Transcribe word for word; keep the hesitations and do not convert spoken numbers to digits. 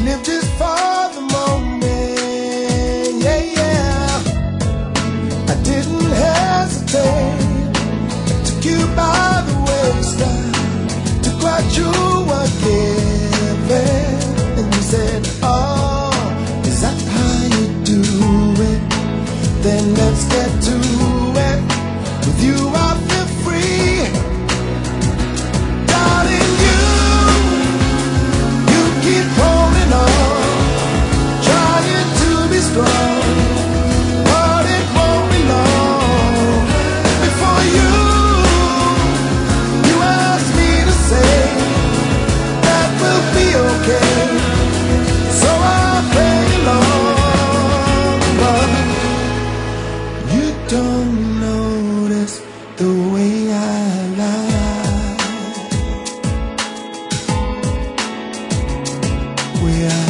live just for the moment. Yeah, yeah. I didn't hesitate. Took you by the waistline. Took what you were giving, and you said, "Oh, is that how you do it? Then let's get to it. With you, I feel free, darling. You, you keep holding on, trying to be strong, but it won't be long before you, you ask me to say that will be okay. So I'll play along, but you don't notice the way I lie. We are